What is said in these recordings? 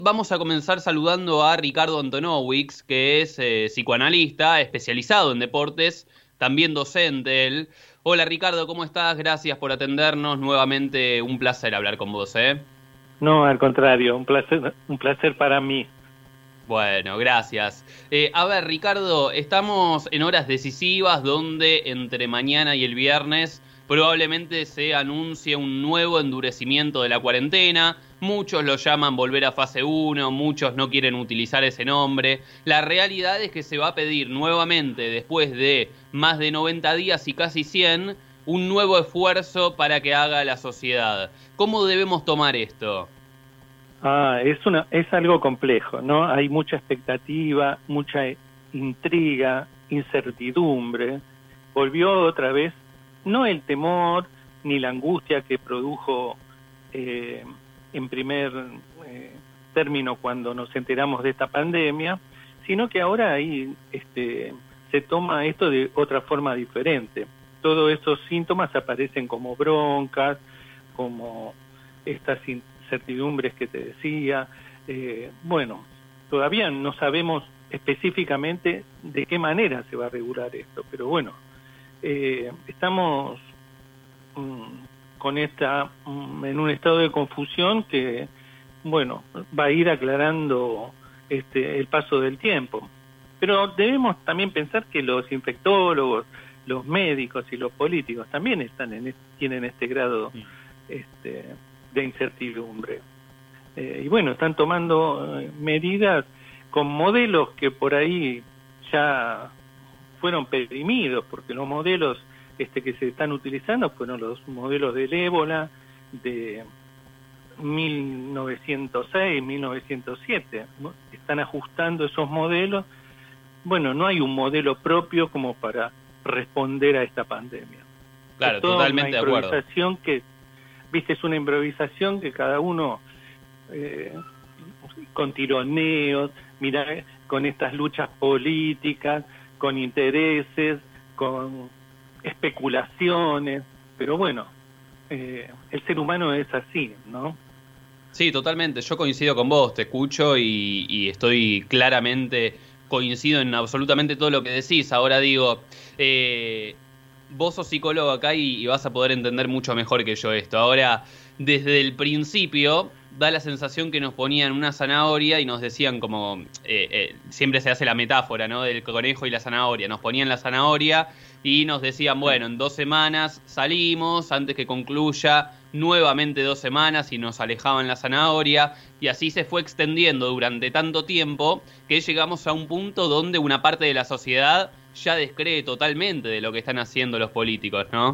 Vamos a comenzar saludando a Ricardo Antonowicz, que es psicoanalista, especializado en deportes, también docente él. Hola Ricardo, ¿cómo estás? Gracias por atendernos. Nuevamente un placer hablar con vos, ¿eh? No, al contrario, un placer para mí. Bueno, gracias. A ver, Ricardo, estamos en horas decisivas donde entre mañana y el viernes probablemente se anuncie un nuevo endurecimiento de la cuarentena. Muchos lo llaman volver a fase 1, muchos no quieren utilizar ese nombre. La realidad es que se va a pedir nuevamente, después de más de 90 días y casi 100, un nuevo esfuerzo para que haga la sociedad. ¿Cómo debemos tomar esto? Es algo complejo, ¿no? Hay mucha expectativa, mucha intriga, incertidumbre. Volvió otra vez, no el temor ni la angustia que produjo en primer término cuando nos enteramos de esta pandemia, sino que ahora se toma esto de otra forma diferente. Todos esos síntomas aparecen como broncas, como estas incertidumbres que te decía. Bueno, todavía no sabemos específicamente de qué manera se va a regular esto, pero bueno, estamos en un estado de confusión que, bueno, va a ir aclarando el paso del tiempo. Pero debemos también pensar que los infectólogos, los médicos y los políticos también tienen este grado de incertidumbre. Y bueno, están tomando medidas con modelos que por ahí ya fueron perimidos, porque los modelos que se están utilizando fueron los modelos del ébola de 1906, 1907, ¿no? Están ajustando esos modelos. Bueno, no hay un modelo propio como para responder a esta pandemia. Claro, Es toda totalmente una de acuerdo. improvisación es una improvisación que cada uno con tironeos, mira, con estas luchas políticas, con intereses, con especulaciones, pero bueno, el ser humano es así, ¿no? Sí, totalmente. Yo coincido con vos, te escucho y estoy claramente, coincido en absolutamente todo lo que decís. Ahora digo, vos sos psicólogo acá y vas a poder entender mucho mejor que yo esto. Ahora, desde el principio, da la sensación que nos ponían una zanahoria y nos decían como, siempre se hace la metáfora, ¿no? Del conejo y la zanahoria. Nos ponían la zanahoria y nos decían, bueno, en 2 semanas salimos, antes que concluya nuevamente 2 semanas y nos alejaban la zanahoria y así se fue extendiendo durante tanto tiempo que llegamos a un punto donde una parte de la sociedad ya descree totalmente de lo que están haciendo los políticos, ¿no?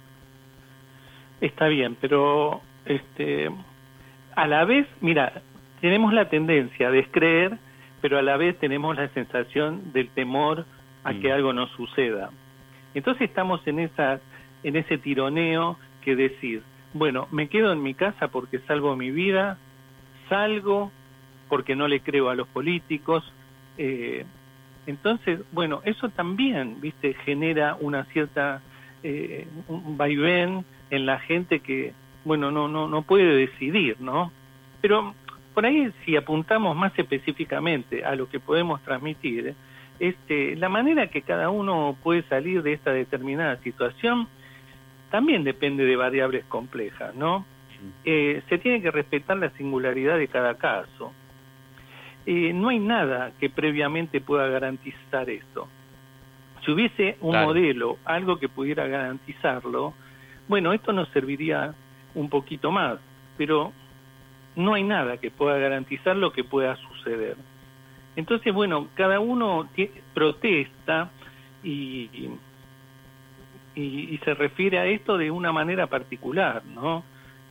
Está bien, pero a la vez, mira, tenemos la tendencia a descreer, pero a la vez tenemos la sensación del temor a que algo nos suceda. Entonces estamos en ese tironeo que decir, bueno, me quedo en mi casa porque salvo mi vida, salgo porque no le creo a los políticos. Entonces, bueno, eso también, viste, genera una cierta un vaivén en la gente que, bueno, no puede decidir, ¿no? Pero por ahí, si apuntamos más específicamente a lo que podemos transmitir, la manera que cada uno puede salir de esta determinada situación también depende de variables complejas, ¿no? Se tiene que respetar la singularidad de cada caso. No hay nada que previamente pueda garantizar esto. Si hubiese un modelo, algo que pudiera garantizarlo, bueno, esto nos serviría un poquito más, pero no hay nada que pueda garantizar lo que pueda suceder. Entonces, bueno, cada uno protesta y se refiere a esto de una manera particular, ¿no?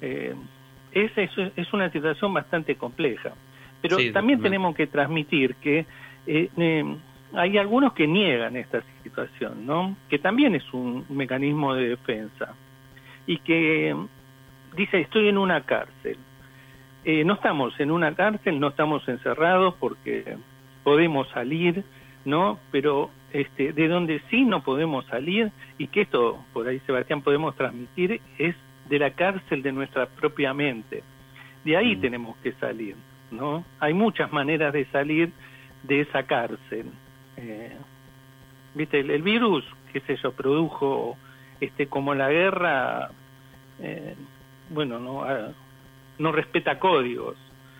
Es una situación bastante compleja. Pero sí, también tenemos que transmitir que hay algunos que niegan esta situación, ¿no? Que también es un mecanismo de defensa. Y que dice, estoy en una cárcel. No estamos en una cárcel, no estamos encerrados porque podemos salir, ¿no? Pero de donde sí no podemos salir, y que esto, por ahí Sebastián, podemos transmitir, es de la cárcel de nuestra propia mente. De ahí tenemos que salir. ¿no? Hay muchas maneras de salir de esa cárcel. ¿Viste? El virus, qué sé yo, produjo, como la guerra, bueno, no respeta códigos.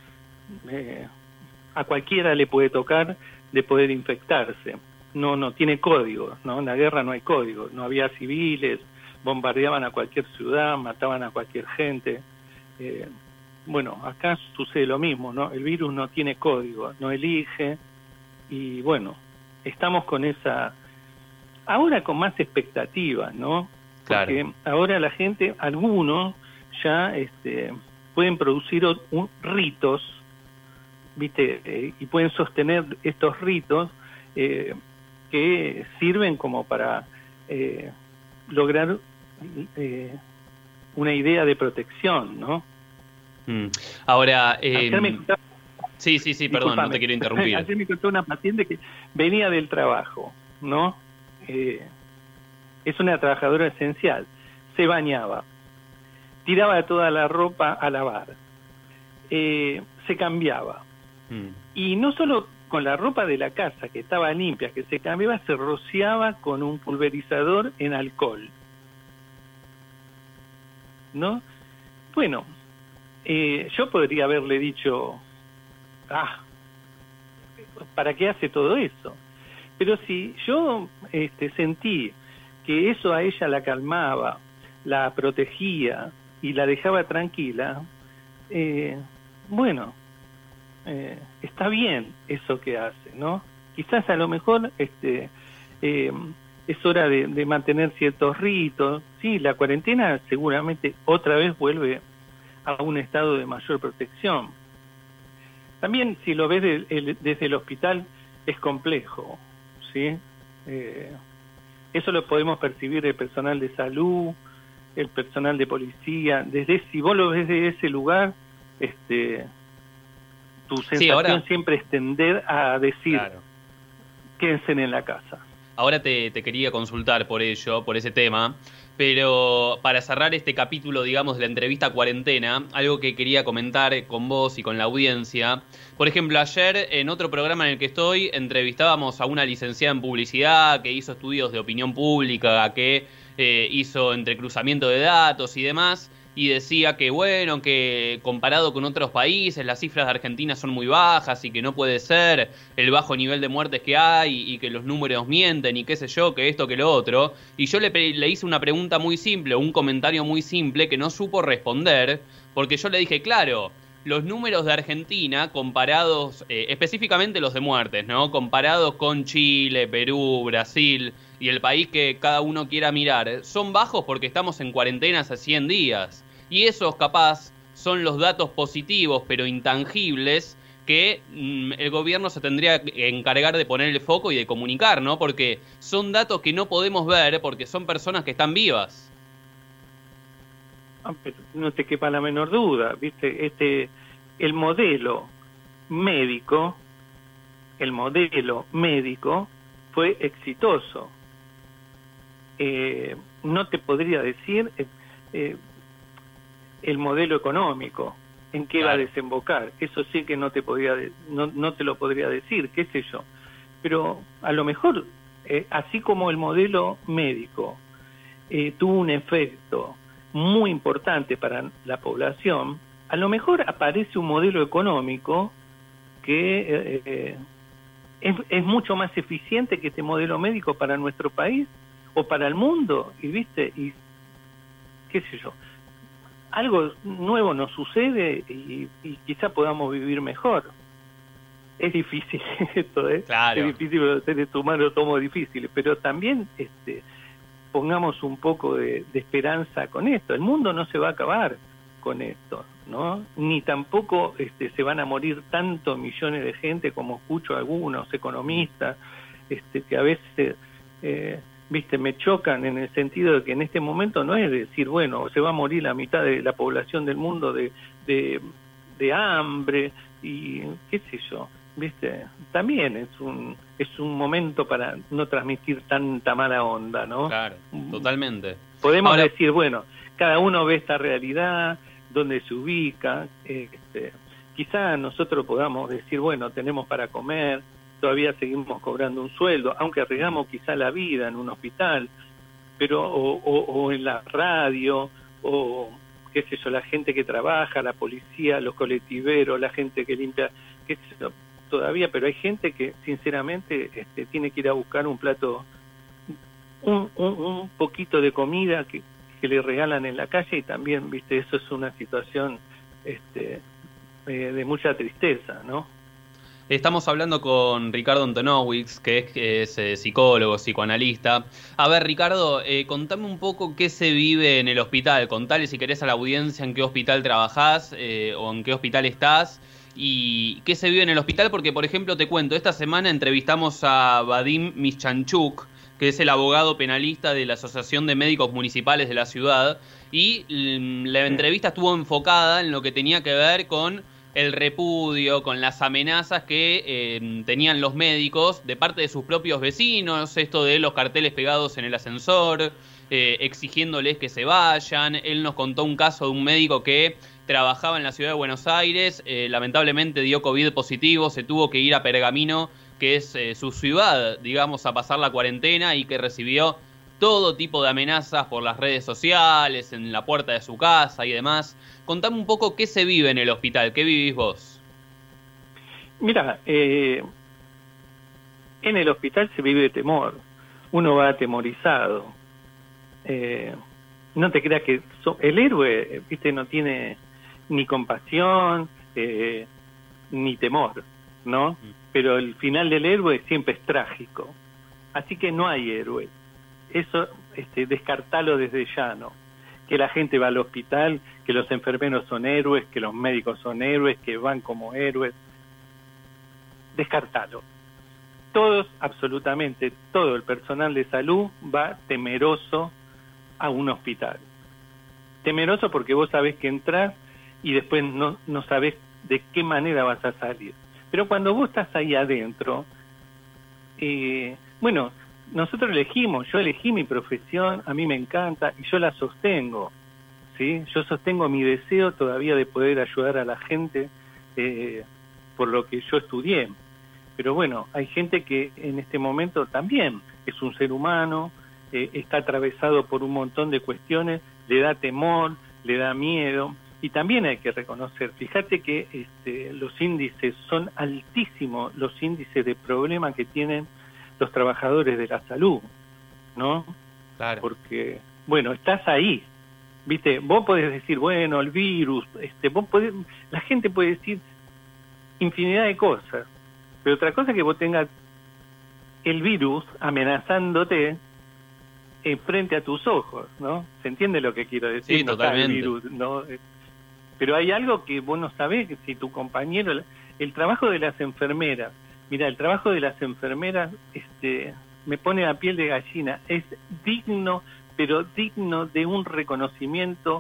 A cualquiera le puede tocar de poder infectarse. No tiene códigos, ¿no? En la guerra no hay códigos, no había civiles, bombardeaban a cualquier ciudad, mataban a cualquier gente. Bueno, acá sucede lo mismo, ¿no? El virus no tiene código, no elige, y bueno, estamos con esa, ahora con más expectativas, ¿no? Claro. Porque ahora la gente, algunos ya pueden producir ritos, ¿viste? Y pueden sostener estos ritos que sirven como para lograr una idea de protección, ¿no? Ahora, sí, perdón, no te quiero interrumpir. Ayer me contó una paciente que venía del trabajo, ¿no? Es una trabajadora esencial, se bañaba, tiraba toda la ropa a lavar, se cambiaba, y no solo con la ropa de la casa que estaba limpia, que se cambiaba, se rociaba con un pulverizador en alcohol, ¿no? Bueno, yo podría haberle dicho, ¿para qué hace todo eso? Pero si yo sentí que eso a ella la calmaba, la protegía y la dejaba tranquila, bueno, está bien eso que hace, ¿no? Quizás a lo mejor es hora de mantener ciertos ritos. Sí, la cuarentena seguramente otra vez vuelve a un estado de mayor protección. También, si lo ves desde el hospital, es complejo, ¿sí? Eso lo podemos percibir el personal de salud, el personal de policía. Si vos lo ves desde ese lugar, tu sensación siempre es tender a decir, claro, quédense en la casa. Ahora te quería consultar por ello, por ese tema, pero para cerrar este capítulo, digamos, de la entrevista cuarentena, algo que quería comentar con vos y con la audiencia. Por ejemplo, ayer en otro programa en el que estoy, entrevistábamos a una licenciada en publicidad que hizo estudios de opinión pública, que hizo entrecruzamiento de datos y demás, y decía que, bueno, que comparado con otros países, las cifras de Argentina son muy bajas y que no puede ser el bajo nivel de muertes que hay y que los números mienten y qué sé yo, que esto, que lo otro. Y yo le hice una pregunta muy simple, un comentario muy simple que no supo responder, porque yo le dije, claro, los números de Argentina comparados, específicamente los de muertes, ¿no? Comparados con Chile, Perú, Brasil y el país que cada uno quiera mirar, son bajos porque estamos en cuarentena hace 100 días. Y esos, capaz, son los datos positivos, pero intangibles, que el gobierno se tendría que encargar de poner el foco y de comunicar, ¿no? Porque son datos que no podemos ver porque son personas que están vivas. Pero no te quepa la menor duda, ¿viste? El modelo médico fue exitoso. No te podría decir el modelo económico en qué va a desembocar. Eso sí que no te lo podría decir, qué sé yo. Pero a lo mejor, así como el modelo médico tuvo un efecto muy importante para la población, a lo mejor aparece un modelo económico que es mucho más eficiente que este modelo médico para nuestro país o para el mundo, y qué sé yo, algo nuevo nos sucede y quizá podamos vivir mejor. Es difícil esto, Claro. Es difícil, los seres humanos lo tomo difícil, pero también pongamos un poco de esperanza con esto. El mundo no se va a acabar con esto, ¿no? Ni tampoco se van a morir tantos millones de gente como escucho a algunos economistas que a veces me chocan en el sentido de que en este momento no es decir, bueno, se va a morir la mitad de la población del mundo de hambre y qué sé yo, también es un momento para no transmitir tanta mala onda, ¿no? Claro, totalmente. Podemos decir, bueno, cada uno ve esta realidad, dónde se ubica, quizá nosotros podamos decir, bueno, tenemos para comer, todavía seguimos cobrando un sueldo, aunque arriesgamos quizá la vida en un hospital, pero o en la radio, o qué sé yo, la gente que trabaja, la policía, los colectiveros, la gente que limpia, qué sé yo, todavía, pero hay gente que sinceramente tiene que ir a buscar un plato, un poquito de comida que le regalan en la calle, y también, viste, eso es una situación de mucha tristeza, ¿no? Estamos hablando con Ricardo Antonowicz, que es psicólogo, psicoanalista. A ver, Ricardo, contame un poco qué se vive en el hospital. Contale, si querés, a la audiencia en qué hospital trabajás o en qué hospital estás y qué se vive en el hospital, porque, por ejemplo, te cuento, esta semana entrevistamos a Vadim Mischanchuk, que es el abogado penalista de la Asociación de Médicos Municipales de la ciudad, y la entrevista estuvo enfocada en lo que tenía que ver con el repudio, con las amenazas que tenían los médicos de parte de sus propios vecinos, esto de los carteles pegados en el ascensor, exigiéndoles que se vayan. Él nos contó un caso de un médico que trabajaba en la ciudad de Buenos Aires, lamentablemente dio COVID positivo, se tuvo que ir a Pergamino, que es su ciudad, digamos, a pasar la cuarentena, y que recibió todo tipo de amenazas por las redes sociales, en la puerta de su casa y demás. Contame un poco qué se vive en el hospital, qué vivís vos. Mira, en el hospital se vive temor, uno va atemorizado. No te creas que el héroe, viste, no tiene ni compasión ni temor, ¿no? Pero el final del héroe siempre es trágico, así que no hay héroe. Eso descartalo desde ya, ¿no? Que la gente va al hospital, que los enfermeros son héroes, que los médicos son héroes, que van como héroes. Descartalo. Todos, absolutamente todo el personal de salud va temeroso a un hospital. Temeroso porque vos sabés que entrás y después no sabés de qué manera vas a salir. Pero cuando vos estás ahí adentro, bueno, nosotros yo elegí mi profesión, a mí me encanta y yo la sostengo, ¿sí? Yo sostengo mi deseo todavía de poder ayudar a la gente por lo que yo estudié. Pero bueno, hay gente que en este momento también es un ser humano, está atravesado por un montón de cuestiones, le da temor, le da miedo, y también hay que reconocer, fíjate que los índices son altísimos, los índices de problemas que tienen los trabajadores de la salud, ¿no? Claro. Porque, bueno, estás ahí, ¿viste? Vos podés decir, bueno, el virus, la gente puede decir infinidad de cosas, pero otra cosa es que vos tengas el virus amenazándote frente a tus ojos, ¿no? ¿Se entiende lo que quiero decir? Sí, no totalmente. El virus, ¿no? Pero hay algo que vos no sabés, que si tu compañero... El trabajo de las enfermeras, mira, el trabajo de las enfermeras me pone la piel de gallina, es digno, pero digno de un reconocimiento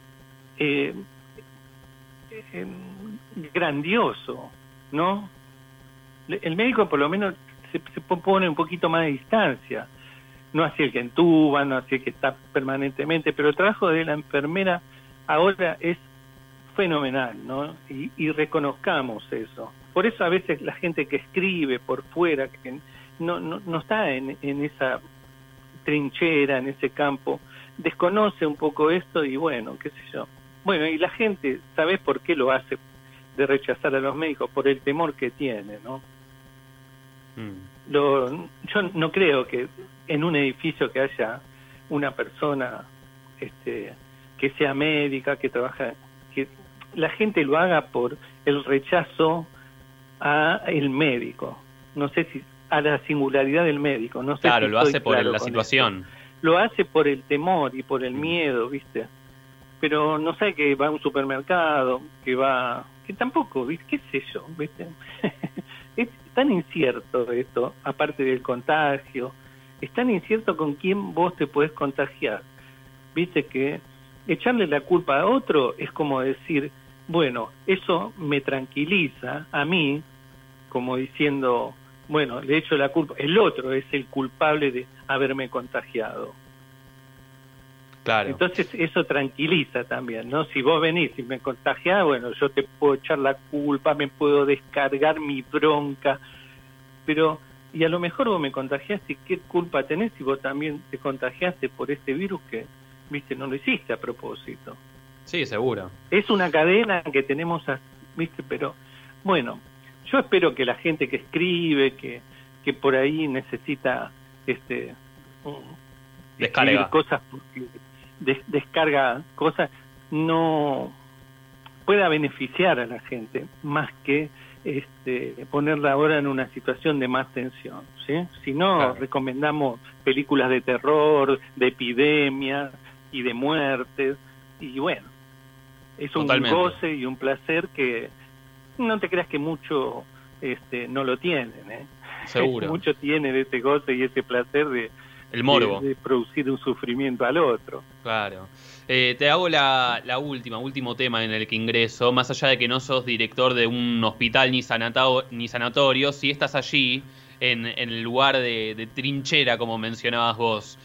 grandioso, ¿no? El médico por lo menos se pone un poquito más de distancia, no así el que entuba, no así el que está permanentemente, pero el trabajo de la enfermera ahora es fenomenal, ¿no? Y reconozcamos eso. Por eso a veces la gente que escribe por fuera, que no está en esa trinchera, en ese campo, desconoce un poco esto y bueno, qué sé yo. Bueno, y la gente, ¿sabés por qué lo hace de rechazar a los médicos? Por el temor que tiene, ¿no? Yo no creo que en un edificio que haya una persona que sea médica, que trabaja, que la gente lo haga por el rechazo a el médico, no sé si a la singularidad del médico, no sé. Claro, si lo hace por la situación. Esto. Lo hace por el temor y por el miedo, ¿viste? Pero no sé, que va a un supermercado, que tampoco, ¿viste? ¿Qué sé yo? ¿Viste? Es tan incierto esto, aparte del contagio, es tan incierto con quién vos te podés contagiar. Viste que echarle la culpa a otro es como decir, bueno, eso me tranquiliza a mí, como diciendo, bueno, le echo la culpa, el otro es el culpable de haberme contagiado. Claro. Entonces eso tranquiliza también, ¿no? Si vos venís y me contagiás, bueno, yo te puedo echar la culpa, me puedo descargar mi bronca, pero, y a lo mejor vos me contagiaste, ¿qué culpa tenés si vos también te contagiaste por este virus que, viste, no lo hiciste a propósito? Sí, seguro. Es una cadena que tenemos, viste, pero, bueno, yo espero que la gente que escribe, que por ahí necesita, Descarga cosas, descarga cosas, no pueda beneficiar a la gente más que ponerla ahora en una situación de más tensión, ¿sí? Si no, claro, recomendamos películas de terror, de epidemias y de muertes, y bueno, es Totalmente. un goce y un placer que no te creas que mucho no lo tienen, ¿eh? Seguro. Mucho tienen ese goce y ese placer de el morbo, de producir un sufrimiento al otro. Claro. Te hago último tema en el que ingreso. Más allá de que no sos director de un hospital ni sanatorio, si estás allí en el lugar de trinchera, como mencionabas vos.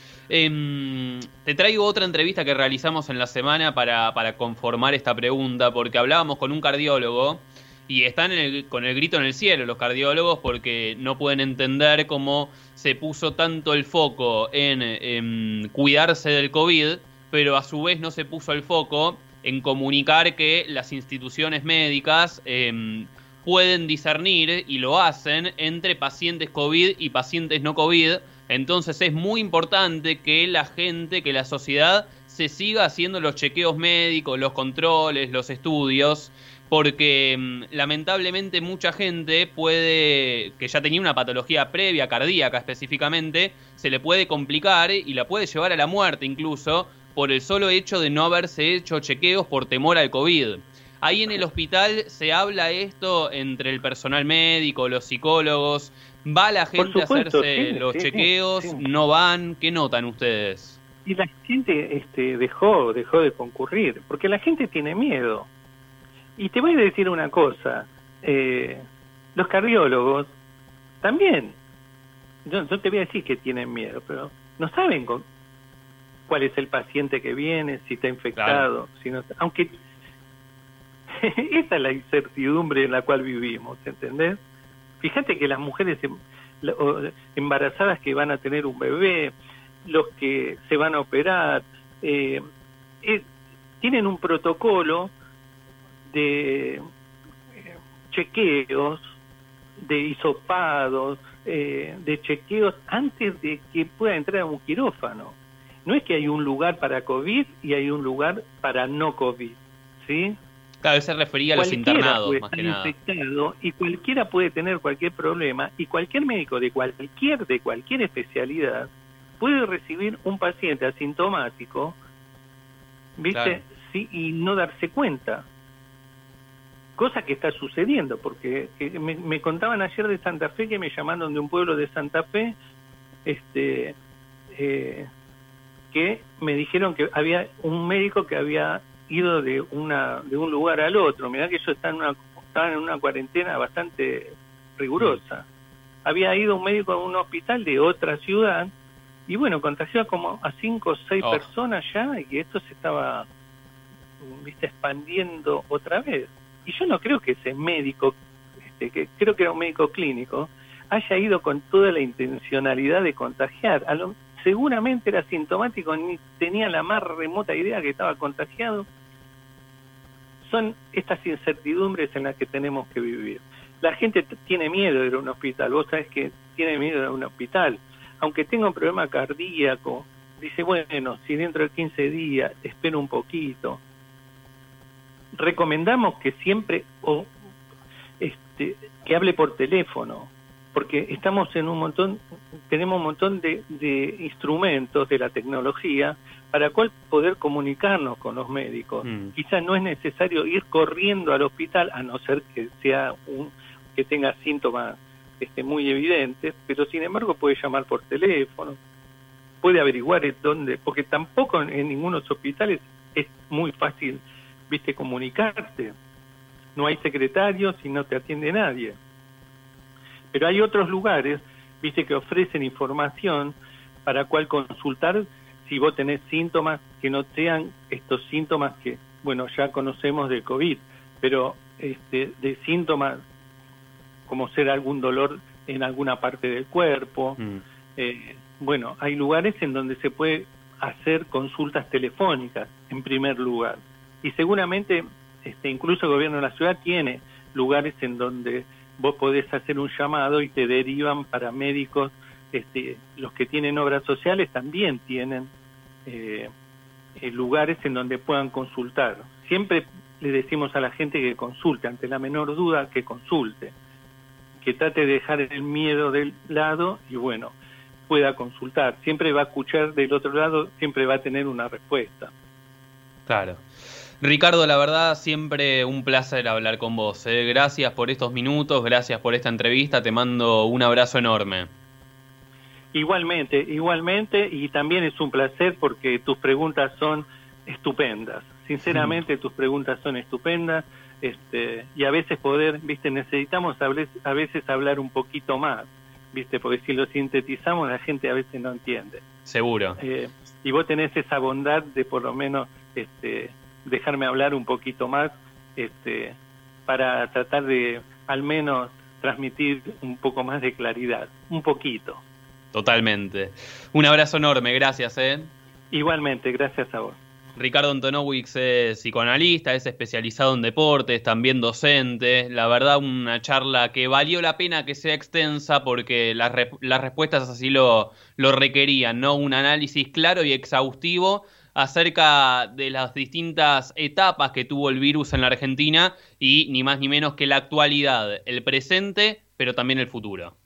Te traigo otra entrevista que realizamos en la semana para conformar esta pregunta, porque hablábamos con un cardiólogo y están con el grito en el cielo los cardiólogos porque no pueden entender cómo se puso tanto el foco en cuidarse del COVID, pero a su vez no se puso el foco en comunicar que las instituciones médicas pueden discernir, y lo hacen, entre pacientes COVID y pacientes no COVID. Entonces es muy importante que la gente, que la sociedad se siga haciendo los chequeos médicos, los controles, los estudios, porque lamentablemente mucha gente que ya tenía una patología previa, cardíaca específicamente, se le puede complicar y la puede llevar a la muerte incluso por el solo hecho de no haberse hecho chequeos por temor al COVID. Ahí en el hospital se habla esto entre el personal médico, los psicólogos. ¿Va la gente a hacerse los chequeos? Sí. ¿No van? ¿Qué notan ustedes? Y la gente dejó de concurrir, porque la gente tiene miedo. Y te voy a decir una cosa, los cardiólogos también, yo te voy a decir que tienen miedo, pero no saben cuál es el paciente que viene, si está infectado, claro, si no está, aunque esa es la incertidumbre en la cual vivimos, ¿entendés? Fíjate que las mujeres embarazadas que van a tener un bebé, los que se van a operar, tienen un protocolo de chequeos, de hisopados, de chequeos antes de que pueda entrar a un quirófano. No es que hay un lugar para COVID y hay un lugar para no COVID, ¿sí? Claro, él se refería a los internados, más que nada. Infectado, y cualquiera puede tener cualquier problema, y cualquier médico de cualquier especialidad puede recibir un paciente asintomático, ¿viste? Claro. Sí, y no darse cuenta. Cosa que está sucediendo, porque me contaban ayer de Santa Fe, que me llamaron de un pueblo de Santa Fe, que me dijeron que había un médico que había ido de un lugar al otro. Mirá que ellos estaban en una cuarentena bastante rigurosa. Había ido un médico a un hospital de otra ciudad, y bueno, contagió como a 5 o 6 personas ya, y esto se estaba, viste, expandiendo otra vez. Y yo no creo que ese médico, que creo que era un médico clínico, haya ido con toda la intencionalidad de contagiar. Seguramente era asintomático, ni tenía la más remota idea que estaba contagiado. Son estas incertidumbres en las que tenemos que vivir. La gente tiene miedo de ir a un hospital. Vos sabés que tiene miedo de ir a un hospital. Aunque tenga un problema cardíaco, dice, bueno, si dentro de 15 días espero un poquito. Recomendamos que siempre que hable por teléfono, porque estamos en tenemos un montón de instrumentos de la tecnología para cual poder comunicarnos con los médicos. Quizás no es necesario ir corriendo al hospital, a no ser que sea que tenga síntomas muy evidentes, pero sin embargo puede llamar por teléfono, puede averiguar dónde, porque tampoco en ningunos hospitales es muy fácil, viste, comunicarte. No hay secretarios y no te atiende nadie. Pero hay otros lugares, viste, que ofrecen información para cual consultar si vos tenés síntomas que no sean estos síntomas que, bueno, ya conocemos del COVID, pero de síntomas como ser algún dolor en alguna parte del cuerpo. Bueno, hay lugares en donde se puede hacer consultas telefónicas, en primer lugar. Y seguramente, incluso el gobierno de la ciudad tiene lugares en donde vos podés hacer un llamado y te derivan para médicos. Los que tienen obras sociales también tienen lugares en donde puedan consultar. Siempre le decimos a la gente que consulte, ante la menor duda que consulte, que trate de dejar el miedo del lado y bueno, pueda consultar. Siempre va a escuchar del otro lado, siempre va a tener una respuesta. Claro. Ricardo, la verdad, siempre un placer hablar con vos. Gracias por estos minutos, gracias por esta entrevista, te mando un abrazo enorme. Igualmente, y también es un placer porque tus preguntas son estupendas. Sinceramente, tus preguntas son estupendas, y a veces necesitamos a veces hablar un poquito más, porque si lo sintetizamos la gente a veces no entiende. Seguro. Y vos tenés esa bondad de por lo menos dejarme hablar un poquito más, para tratar de al menos transmitir un poco más de claridad, un poquito. Totalmente. Un abrazo enorme, gracias. Igualmente, gracias a vos. Ricardo Antonowicz es psicoanalista, es especializado en deportes, también docente. La verdad, una charla que valió la pena que sea extensa porque las respuestas así lo requerían, ¿no? Un análisis claro y exhaustivo acerca de las distintas etapas que tuvo el virus en la Argentina y ni más ni menos que la actualidad, el presente, pero también el futuro.